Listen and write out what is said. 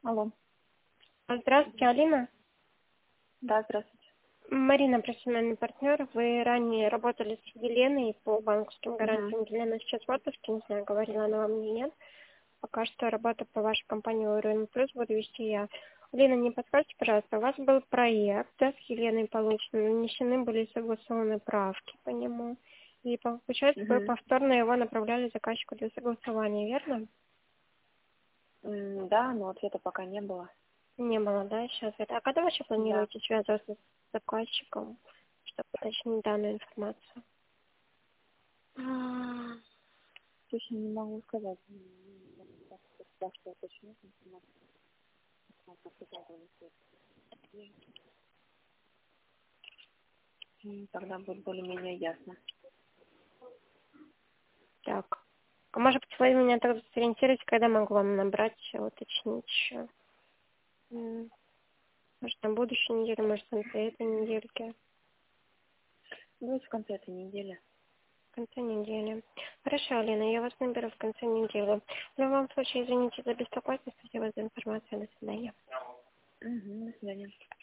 Алло. Здравствуйте, Алина. Да, здравствуйте. Марина, профессиональный партнер. Вы ранее работали с Еленой по банковским Мгм. гарантиям. Елена сейчас в отпуске, не знаю, говорила она вам или нет. Пока что работа по вашей компании УРН Плюс буду вести я. Лена, не подскажите, пожалуйста, у вас был проект, да, с Еленой получен, нанесены были согласованные правки по нему. И получается, вы Мгм. повторно его направляли заказчику для согласования, верно? Да, но ответа пока не было. Не было, да, сейчас это. А когда вы вообще Да. планируете связываться с заказчиком, чтобы уточнить данную информацию? А, Точно не могу сказать. Да, что уточнить информацию. Тогда будет более-менее ясно. Так. А может быть, вы меня тогда сориентируете, когда могу вам набрать, уточнить еще? Может, на будущей неделе, может, в конце этой недельки, Будет в конце этой недели. в конце недели. Хорошо, Алина, я вас наберу в конце недели. В любом случае, извините за беспокойство, спасибо за информацию, до свидания. До свидания.